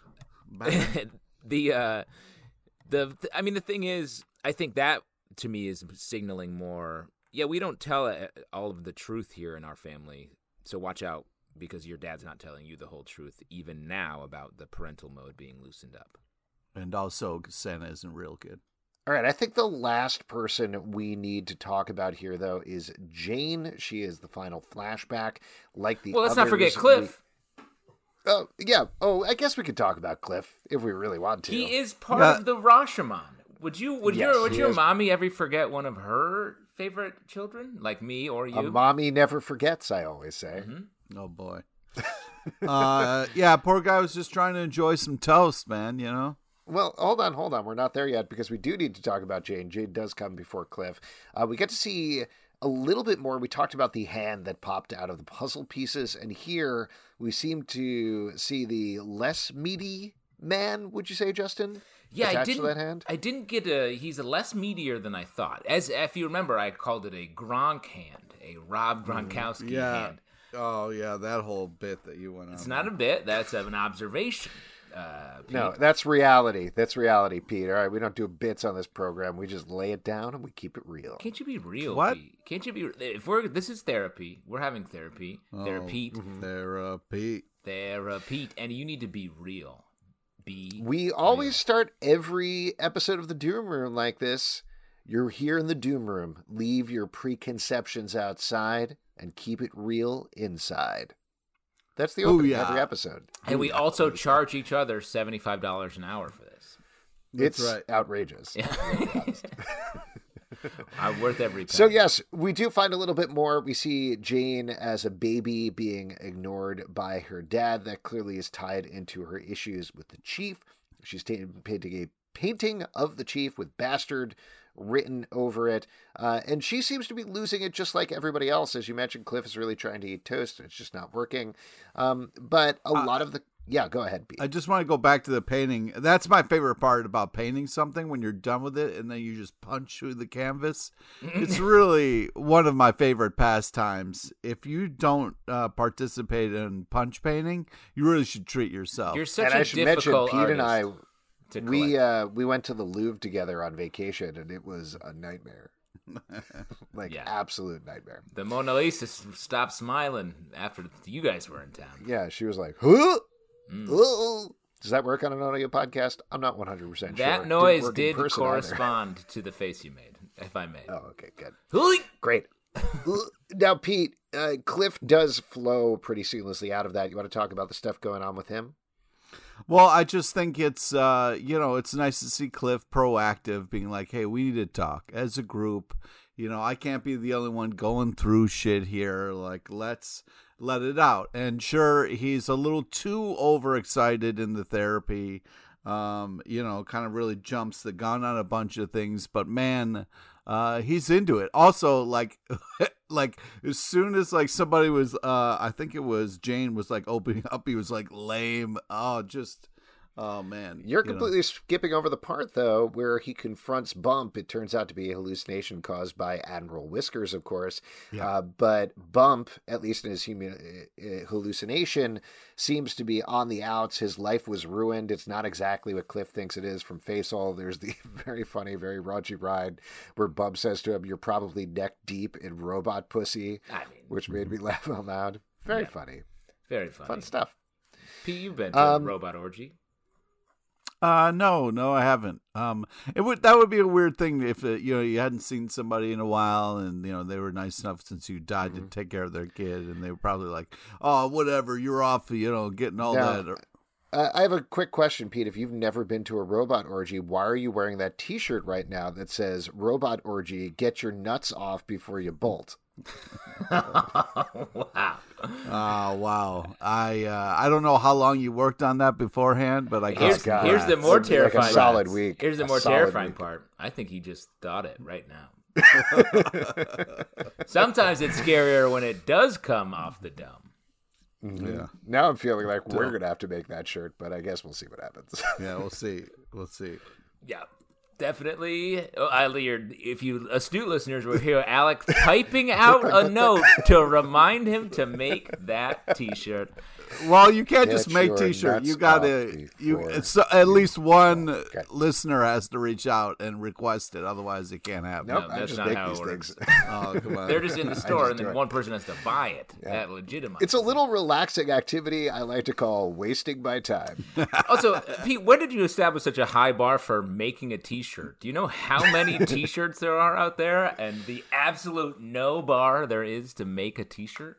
[SPEAKER 4] the uh the I mean the thing is, I think that to me is signaling more, yeah, we don't tell uh, all of the truth here in our family, so watch out because your dad's not telling you the whole truth even now about the parental mode being loosened up.
[SPEAKER 5] And also, Santa isn't real, kid.
[SPEAKER 3] All right, I think the last person we need to talk about here, though, is Jane. She is the final flashback, like the
[SPEAKER 4] Well, let's not forget
[SPEAKER 3] others.
[SPEAKER 4] Cliff.
[SPEAKER 3] We- Oh, yeah. Oh, I guess we could talk about Cliff if we really want to.
[SPEAKER 4] He is part
[SPEAKER 5] Yeah.
[SPEAKER 4] of the Rashomon. Would you would
[SPEAKER 3] Yes,
[SPEAKER 4] your would
[SPEAKER 3] he
[SPEAKER 4] your
[SPEAKER 3] is.
[SPEAKER 4] mommy ever forget one of her favorite children, like me or you?
[SPEAKER 3] A mommy never forgets, I always say.
[SPEAKER 4] Mm-hmm.
[SPEAKER 5] Oh, boy. uh, yeah, poor guy was just trying to enjoy some toast, man, you know?
[SPEAKER 3] Well, hold on, hold on. We're not there yet because we do need to talk about Jane. Jane does come before Cliff. Uh, we get to see a little bit more. We talked about the hand that popped out of the puzzle pieces, and here we seem to see the less meaty man, would you say, Justin?
[SPEAKER 4] Yeah, I
[SPEAKER 3] Attached
[SPEAKER 4] didn't.
[SPEAKER 3] to that hand?
[SPEAKER 4] I didn't get a. He's a less meatier than I thought. As if you remember, I called it a Gronk hand, a Rob Gronkowski hand.
[SPEAKER 5] Oh, yeah, that whole bit that you went on.
[SPEAKER 4] It's not a bit. That's an observation. Uh, Pete.
[SPEAKER 3] No, that's reality. That's reality, Pete. All right, we don't do bits on this program. We just lay it down and we keep it real.
[SPEAKER 4] Can't you be real?
[SPEAKER 5] What?
[SPEAKER 4] Pete? Can't you be? If we're this is therapy, we're having therapy. Therapy.
[SPEAKER 5] Therapy.
[SPEAKER 4] Therapy, and you need to be real. Be
[SPEAKER 3] We always start every episode of the Doom Room like this. You're here in the Doom Room. Leave your preconceptions outside and keep it real inside. That's the opening of
[SPEAKER 5] Booyah.
[SPEAKER 3] every episode.
[SPEAKER 4] And we also charge each other seventy-five dollars an hour for this.
[SPEAKER 5] That's
[SPEAKER 3] It's
[SPEAKER 5] right.
[SPEAKER 3] outrageous.
[SPEAKER 4] I'm worth every penny.
[SPEAKER 3] So yes, we do find a little bit more. We see Jane as a baby being ignored by her dad. That clearly is tied into her issues with the chief. She's ta- painting a painting of the chief with bastard written over it. Uh, and she seems to be losing it just like everybody else. As you mentioned, Cliff is really trying to eat toast and it's just not working. Um, but a lot of the... Yeah, go ahead, Pete.
[SPEAKER 5] I just want to go back to the painting. That's my favorite part about painting something, when you're done with it and then you just punch through the canvas. It's really one of my favorite pastimes. If you don't uh, participate in punch painting, you really should treat yourself.
[SPEAKER 4] You're such
[SPEAKER 3] and
[SPEAKER 4] a
[SPEAKER 3] I should mention,
[SPEAKER 4] difficult
[SPEAKER 3] Pete and I,
[SPEAKER 4] artist to
[SPEAKER 3] we
[SPEAKER 4] collect.
[SPEAKER 3] uh, we went to the Louvre together on vacation, and it was a nightmare. like
[SPEAKER 4] Yeah.
[SPEAKER 3] absolute nightmare.
[SPEAKER 4] The Mona Lisa s- stopped smiling after you guys were in town.
[SPEAKER 3] Yeah, she was like, huh?
[SPEAKER 4] Mm.
[SPEAKER 3] Oh. Does that work on an audio podcast? I'm not one hundred percent sure.
[SPEAKER 4] That
[SPEAKER 3] Didn't
[SPEAKER 4] noise
[SPEAKER 3] work in
[SPEAKER 4] did
[SPEAKER 3] person either.
[SPEAKER 4] correspond to the face you made, if I may.
[SPEAKER 3] Oh, okay, good.
[SPEAKER 4] Hooey!
[SPEAKER 3] Great. Now, Pete, uh, Cliff does flow pretty seamlessly out of that. You want to talk about the stuff going on with him?
[SPEAKER 5] Well, I just think it's, uh, you know, it's nice to see Cliff proactive, being like, hey, we need to talk as a group. You know, I can't be the only one going through shit here. Like, let's let it out. And sure, he's a little too overexcited in the therapy. Um, you know, kind of really jumps the gun on a bunch of things. But man, uh, he's into it. Also, like, like as soon as like somebody was, uh, I think it was Jane was like opening up, he was like lame. Oh, just. Oh, man.
[SPEAKER 3] You're
[SPEAKER 5] you
[SPEAKER 3] completely
[SPEAKER 5] know.
[SPEAKER 3] skipping over the part, though, where he confronts Bump. It turns out to be a hallucination caused by Admiral Whiskers, of course.
[SPEAKER 5] Yeah.
[SPEAKER 3] Uh, but Bump, at least in his human, uh, hallucination, seems to be on the outs. His life was ruined. It's not exactly what Cliff thinks it is from Face All. There's the very funny, very raunchy ride where Bump says to him, "You're probably neck deep in robot pussy,"
[SPEAKER 4] I mean,
[SPEAKER 3] which made me laugh out loud. Very
[SPEAKER 4] Yeah.
[SPEAKER 3] funny.
[SPEAKER 4] very funny.
[SPEAKER 3] Fun stuff.
[SPEAKER 4] Pete, you've been to
[SPEAKER 3] Um,
[SPEAKER 4] a robot orgy.
[SPEAKER 5] Uh, no, no, I haven't. Um, it would that would be a weird thing if uh, you know you hadn't seen somebody in a while, and you know they were nice enough since you died
[SPEAKER 3] Mm-hmm.
[SPEAKER 5] to take care of their kid, and they were probably like, oh, whatever, you're off, you know, getting all
[SPEAKER 3] Now,
[SPEAKER 5] that.
[SPEAKER 3] Uh, I have a quick question, Pete. If you've never been to a robot orgy, why are you wearing that T-shirt right now that says "Robot Orgy"? Get your nuts off before you bolt.
[SPEAKER 4] Wow.
[SPEAKER 5] Oh wow, I uh, I don't know how long you worked on that beforehand, but I
[SPEAKER 4] Here's,
[SPEAKER 5] guess
[SPEAKER 3] God.
[SPEAKER 4] here's the more
[SPEAKER 3] Like a
[SPEAKER 4] terrifying
[SPEAKER 3] solid
[SPEAKER 4] part.
[SPEAKER 3] week.
[SPEAKER 4] Here's the
[SPEAKER 3] A
[SPEAKER 4] more
[SPEAKER 3] solid
[SPEAKER 4] terrifying
[SPEAKER 3] week.
[SPEAKER 4] part. I think he just thought it right now. Sometimes it's scarier when it does come off the dome.
[SPEAKER 5] yeah,
[SPEAKER 3] Now I'm feeling like we're gonna have to make that shirt, but I guess we'll see what happens.
[SPEAKER 5] yeah, we'll see, we'll see.
[SPEAKER 4] Yeah, definitely. Oh, I, you're- if you astute listeners will hear Alex typing out a note to remind him to make that T-shirt.
[SPEAKER 5] Well, you can't
[SPEAKER 3] Get
[SPEAKER 5] just make
[SPEAKER 3] your
[SPEAKER 5] T-shirt.
[SPEAKER 3] nuts
[SPEAKER 5] You gotta,
[SPEAKER 3] off
[SPEAKER 5] you.
[SPEAKER 3] before
[SPEAKER 5] It's, at least one
[SPEAKER 3] Okay.
[SPEAKER 5] listener has to reach out and request it. Otherwise, it can't happen.
[SPEAKER 3] Nope,
[SPEAKER 4] No,
[SPEAKER 3] I
[SPEAKER 4] that's
[SPEAKER 3] just
[SPEAKER 4] not
[SPEAKER 3] make
[SPEAKER 4] how
[SPEAKER 3] these
[SPEAKER 4] it works.
[SPEAKER 3] things.
[SPEAKER 5] Oh, come on.
[SPEAKER 4] They're just in the store, and
[SPEAKER 3] do
[SPEAKER 4] then
[SPEAKER 3] it.
[SPEAKER 4] one person has to buy it. That legitimizes.
[SPEAKER 3] It's a little relaxing activity I like to call wasting my time.
[SPEAKER 4] Also, Pete, when did you establish such a high bar for making a T-shirt? Do you know how many T-shirts there are out there, and the absolute no bar there is to make a T-shirt?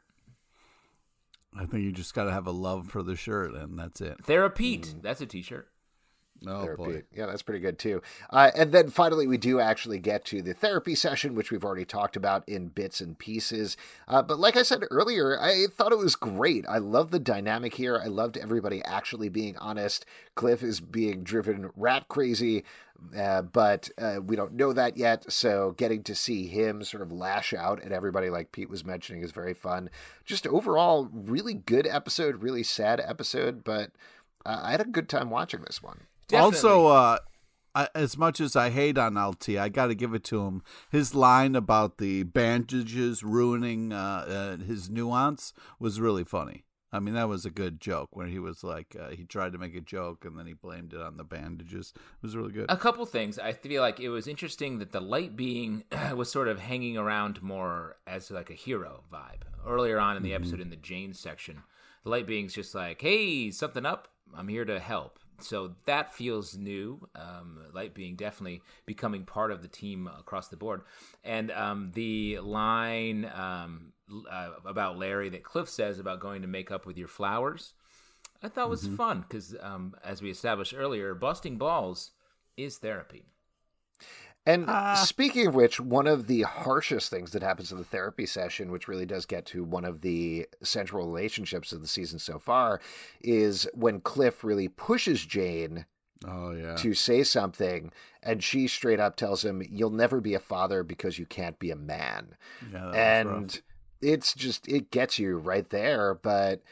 [SPEAKER 5] I think you just got to have a love for the shirt, and that's it.
[SPEAKER 4] Therapete, that's a T-shirt.
[SPEAKER 5] Oh
[SPEAKER 3] Therapy.
[SPEAKER 5] boy.
[SPEAKER 3] Yeah, that's pretty good too. Uh, and then finally, we do actually get to the therapy session, which we've already talked about in bits and pieces. Uh, but like I said earlier, I thought it was great. I love the dynamic here. I loved everybody actually being honest. Cliff is being driven rat crazy, uh, but uh, we don't know that yet. So getting to see him sort of lash out at everybody, like Pete was mentioning, is very fun. Just overall, really good episode, really sad episode, but uh, I had a good time watching this one.
[SPEAKER 5] Also, uh, I, as much as I hate on L T, I got to give it to him. His line about the bandages ruining uh, uh, his nuance was really funny. I mean, that was a good joke where he was like, uh, he tried to make a joke and then he blamed it on the bandages. It was really good.
[SPEAKER 4] A couple things. I feel like it was interesting that the light being was sort of hanging around more as like a hero vibe. Earlier on in the episode, in the Jane section, the light being's just like, hey, something up? I'm here to help. So that feels new. Um, Light being definitely becoming part of the team across the board. And um, the line um, uh, about Larry that Cliff says about going to make up with your flowers, I thought was fun because, um, as we established earlier, busting balls is therapy.
[SPEAKER 3] And speaking of which, one of the harshest things that happens in the therapy session, which really does get to one of the central relationships of the season so far, is when Cliff really pushes Jane
[SPEAKER 5] Oh, yeah.
[SPEAKER 3] to say something, and she straight up tells him, "You'll never be a father because you can't be a man."
[SPEAKER 5] Yeah, that was
[SPEAKER 3] And
[SPEAKER 5] rough.
[SPEAKER 3] it's just, it gets you right there. But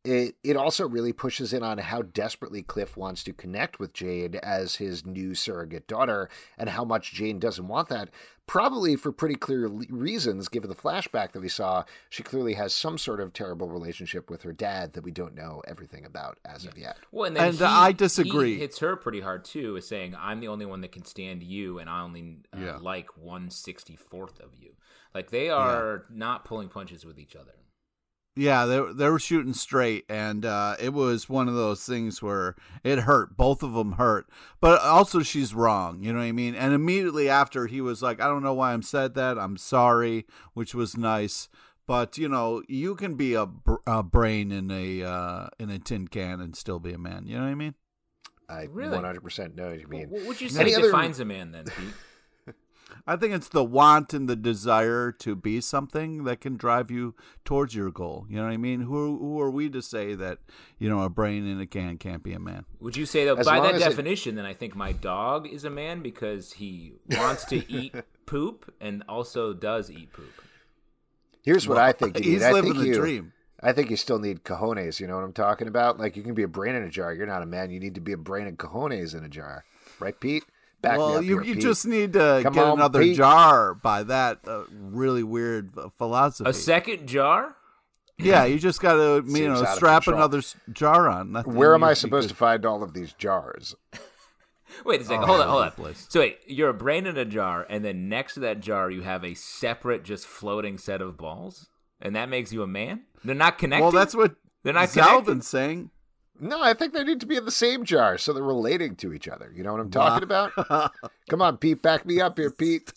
[SPEAKER 3] it it also really pushes in on how desperately Cliff wants to connect with Jane as his new surrogate daughter, and how much Jane doesn't want that. Probably for pretty clear reasons, given the flashback that we saw. She clearly has some sort of terrible relationship with her dad that we don't know everything about as yeah. of yet.
[SPEAKER 4] Well, and, then
[SPEAKER 5] and
[SPEAKER 4] he,
[SPEAKER 5] I disagree.
[SPEAKER 4] He hits her pretty hard too, is saying, "I'm the only one that can stand you, and I only uh, yeah. like one sixty-fourth of you." Like they are yeah. not pulling punches with each other.
[SPEAKER 5] Yeah, they they were shooting straight, and uh, it was one of those things where it hurt. Both of them hurt, but also she's wrong. You know what I mean? And immediately after, he was like, "I don't know why I'm said that. I'm sorry," which was nice. But you know, you can be a, a brain in a uh, in a tin can and still be a man. You know what I mean?
[SPEAKER 3] I
[SPEAKER 4] really?
[SPEAKER 3] one hundred percent know what you mean.
[SPEAKER 4] What would you say Any defines other... a man then, Pete?
[SPEAKER 5] I think it's the want and the desire to be something that can drive you towards your goal. You know what I mean? Who who are we to say that, you know, a brain in a can can't be a man?
[SPEAKER 4] Would you say that as by that definition, it... then I think my dog is a man because he wants to eat poop and also does eat poop.
[SPEAKER 3] Here's what
[SPEAKER 5] well,
[SPEAKER 3] I think. You
[SPEAKER 5] he's
[SPEAKER 3] need.
[SPEAKER 5] living
[SPEAKER 3] I think
[SPEAKER 5] the
[SPEAKER 3] you,
[SPEAKER 5] dream.
[SPEAKER 3] I think you still need cojones. You know what I'm talking about? Like you can be a brain in a jar. You're not a man. You need to be a brain and cojones in a jar. Right, Pete? Back
[SPEAKER 5] well, you,
[SPEAKER 3] here,
[SPEAKER 5] you
[SPEAKER 3] Pete.
[SPEAKER 5] just need to
[SPEAKER 3] Come
[SPEAKER 5] get
[SPEAKER 3] on,
[SPEAKER 5] another
[SPEAKER 3] Pete.
[SPEAKER 5] jar by that uh, really weird philosophy.
[SPEAKER 4] A second jar?
[SPEAKER 5] Yeah, you just got to you know strap another jar on. Nothing
[SPEAKER 3] Where am
[SPEAKER 5] you,
[SPEAKER 3] I supposed
[SPEAKER 5] could...
[SPEAKER 3] to find all of these jars?
[SPEAKER 4] Wait a second.
[SPEAKER 5] Oh,
[SPEAKER 4] hold on, hold on. So wait, you're a brain in a jar, and then next to that jar you have a separate, just floating set of balls, and that makes you a man? They're not connected?
[SPEAKER 5] Well, that's what
[SPEAKER 4] They're not
[SPEAKER 5] Zalvin's saying.
[SPEAKER 3] No, I think they need to be in the same jar so they're relating to each other. You know what I'm talking wow. about? Come on, Pete, back me up here, Pete.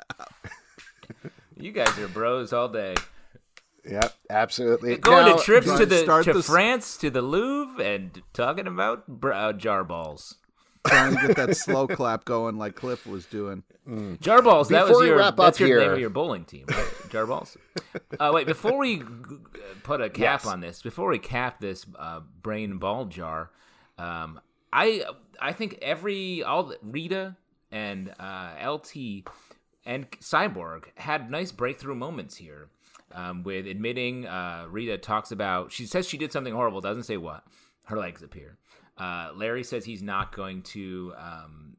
[SPEAKER 4] You guys are bros all day.
[SPEAKER 3] Yep, absolutely.
[SPEAKER 4] Going
[SPEAKER 3] now,
[SPEAKER 4] to trips to the to
[SPEAKER 5] this...
[SPEAKER 4] France, to the Louvre, and talking about uh, jar balls.
[SPEAKER 5] Trying to get that slow clap going like Cliff was doing.
[SPEAKER 4] Mm. Jar balls. That
[SPEAKER 3] Before
[SPEAKER 4] was your. That's your
[SPEAKER 3] here...
[SPEAKER 4] name of your bowling team, right? Jar balls. Uh, wait, before we put a cap
[SPEAKER 3] yes.
[SPEAKER 4] on this, before we cap this uh, brain ball jar, um, I I think every all Rita and uh, L T and Cyborg had nice breakthrough moments here. Um, with admitting, uh, Rita talks about she says she did something horrible. Doesn't say what. Her legs appear. Uh, Larry says he's not going to, um,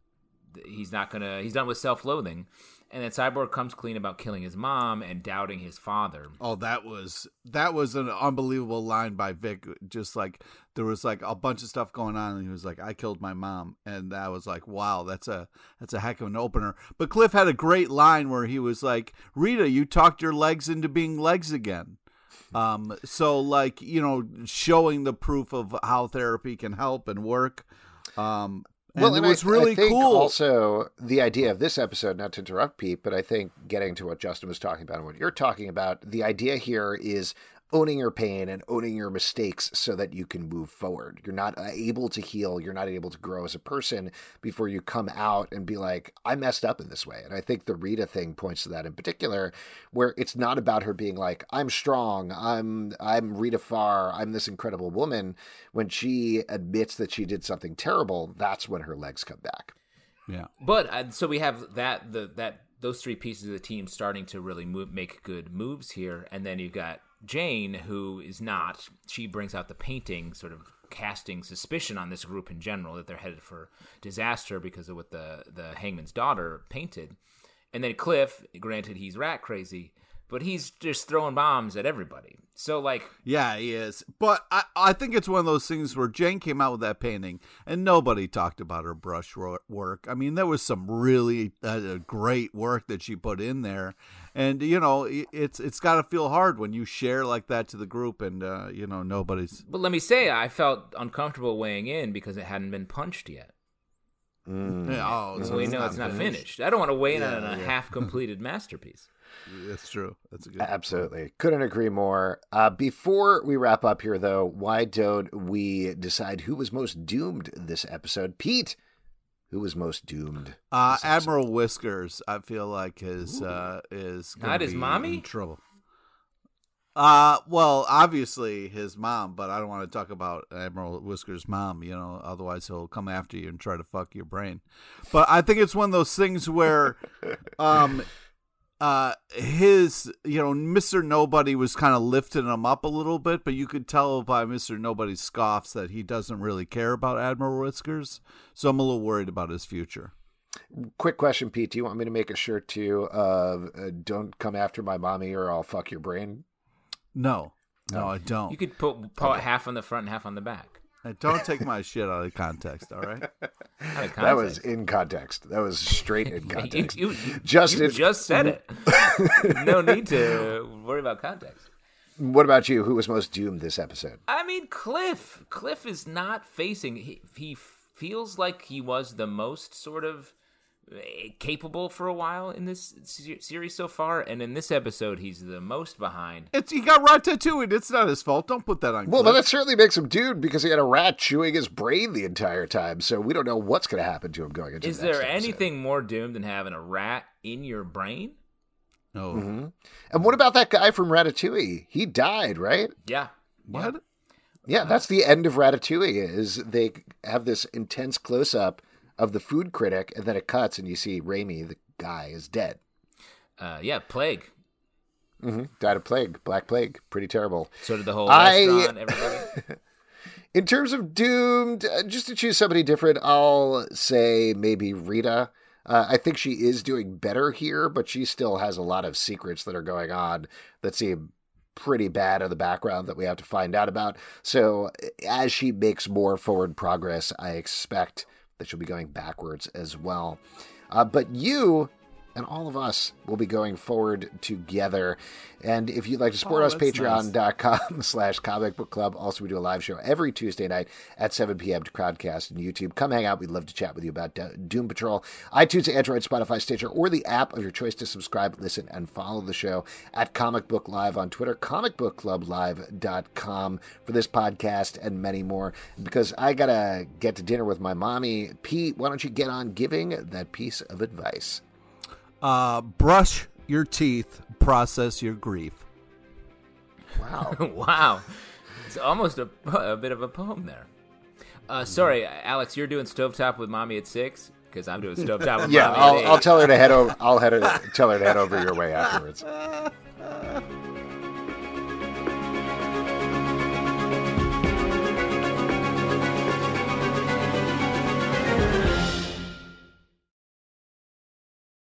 [SPEAKER 4] he's not going to, he's done with self-loathing. And then Cyborg comes clean about killing his mom and doubting his father.
[SPEAKER 5] Oh, that was, that was an unbelievable line by Vic. Just like, there was like a bunch of stuff going on and he was like, I killed my mom. And that was like, wow, that's a, that's a heck of an opener. But Cliff had a great line where he was like, Rita, you talked your legs into being legs again. Um, so like, you know, showing the proof of how therapy can help and work. Um, and
[SPEAKER 3] well,
[SPEAKER 5] it
[SPEAKER 3] and
[SPEAKER 5] was
[SPEAKER 3] I,
[SPEAKER 5] really
[SPEAKER 3] I think
[SPEAKER 5] cool.
[SPEAKER 3] Also, the idea of this episode, not to interrupt Pete, but I think getting to what Justin was talking about and what you're talking about, the idea here is owning your pain and owning your mistakes so that you can move forward. You're not able to heal. You're not able to grow as a person before you come out and be like, I messed up in this way. And I think the Rita thing points to that in particular, where it's not about her being like, I'm strong. I'm, I'm Rita Farr. I'm this incredible woman. When she admits that she did something terrible, that's when her legs come back.
[SPEAKER 5] Yeah.
[SPEAKER 4] But uh, so we have that, the, that, those three pieces of the team starting to really move, make good moves here. And then you've got Jane, who is not, she brings out the painting, sort of casting suspicion on this group in general that they're headed for disaster because of what the, the Hangman's daughter painted. And then Cliff, granted he's rat crazy, but he's just throwing bombs at everybody. So like,
[SPEAKER 5] yeah, he is. But I, I think it's one of those things where Jane came out with that painting and nobody talked about her brush work. I mean, there was some really uh, great work that she put in there. And, you know, it's it's got to feel hard when you share like that to the group and, uh, you know, nobody's.
[SPEAKER 4] But let me say, I felt uncomfortable weighing in because it hadn't been punched yet.
[SPEAKER 5] Mm. Yeah, oh,
[SPEAKER 4] so we know it's not finished. finished. I don't want to weigh in
[SPEAKER 5] yeah,
[SPEAKER 4] on a
[SPEAKER 5] yeah.
[SPEAKER 4] half-completed masterpiece.
[SPEAKER 5] That's true. That's a good
[SPEAKER 3] Absolutely.
[SPEAKER 5] point.
[SPEAKER 3] Couldn't agree more. Uh, before we wrap up here, though, why don't we decide who was most doomed this episode? Pete, who was most doomed?
[SPEAKER 5] Uh, Admiral Whiskers, I feel like is uh, is
[SPEAKER 4] not his mommy
[SPEAKER 5] in trouble. Uh, well, obviously his mom, but I don't want to talk about Admiral Whiskers' mom, you know, otherwise he'll come after you and try to fuck your brain. But I think it's one of those things where, um, uh, his, you know, Mister Nobody was kind of lifting him up a little bit, but you could tell by Mister Nobody's scoffs that he doesn't really care about Admiral Whiskers. So I'm a little worried about his future.
[SPEAKER 3] Quick question, Pete. Do you want me to make a shirt too of uh, "Don't come after my mommy or I'll fuck your brain"?
[SPEAKER 5] No, no, I don't.
[SPEAKER 4] You could put, put okay. half on the front and half on the back.
[SPEAKER 5] And don't take my shit out of context, all right?
[SPEAKER 4] Out of context.
[SPEAKER 3] That was in context. That was straight in context.
[SPEAKER 4] you, you,
[SPEAKER 3] just
[SPEAKER 4] you
[SPEAKER 3] in...
[SPEAKER 4] just said it. No need to worry about context.
[SPEAKER 3] What about you? Who was most doomed this episode?
[SPEAKER 4] I mean, Cliff. Cliff is not facing... He, he feels like he was the most sort of capable for a while in this series so far, and in this episode he's the most behind.
[SPEAKER 5] It's he got ratatouille. It's not his fault. Don't put that on
[SPEAKER 3] well
[SPEAKER 5] Cliff.
[SPEAKER 3] But that certainly makes him doomed because he had a rat chewing his brain the entire time, so we don't know what's going to happen to him going into
[SPEAKER 4] is
[SPEAKER 3] the next
[SPEAKER 4] there
[SPEAKER 3] episode.
[SPEAKER 4] Anything more doomed than having a rat in your brain?
[SPEAKER 5] No.
[SPEAKER 3] Mm-hmm. And what about that guy from Ratatouille? He died, right?
[SPEAKER 4] Yeah.
[SPEAKER 5] What?
[SPEAKER 3] Yeah, yeah, that's the end of Ratatouille, is they have this intense close-up of the food critic, and then it cuts, and you see Raimi, the guy, is dead.
[SPEAKER 4] Uh, yeah, plague.
[SPEAKER 3] Mm-hmm. Died of plague, Black Plague. Pretty terrible.
[SPEAKER 4] So did the whole
[SPEAKER 3] I...
[SPEAKER 4] restaurant, everybody.
[SPEAKER 3] In terms of doomed, uh, just to choose somebody different, I'll say maybe Rita. Uh, I think she is doing better here, but she still has a lot of secrets that are going on that seem pretty bad in the background that we have to find out about. So as she makes more forward progress, I expect that she'll be going backwards as well. Uh, but you and all of us will be going forward together. And if you'd like to support
[SPEAKER 5] oh,
[SPEAKER 3] us, patreon.com nice. slash comic book club. Also, we do a live show every Tuesday night at seven p.m. to Crowdcast and YouTube. Come hang out. We'd love to chat with you about Doom Patrol. iTunes, Android, Spotify, Stitcher, or the app of your choice to subscribe, listen, and follow the show at Comic Book Live on Twitter, comic book club live dot com for this podcast and many more. Because I got to get to dinner with my mommy. Pete, why don't you get on giving that piece of advice?
[SPEAKER 5] Uh, brush your teeth, process your grief.
[SPEAKER 3] Wow.
[SPEAKER 4] Wow. It's almost a, a bit of a poem there. Uh, sorry, Alex, you're doing Stovetop with Mommy at six? Because I'm doing Stovetop with
[SPEAKER 3] yeah,
[SPEAKER 4] Mommy
[SPEAKER 3] I'll,
[SPEAKER 4] at eight.
[SPEAKER 3] I'll tell her to head over. I'll head her, tell her to head over your way afterwards.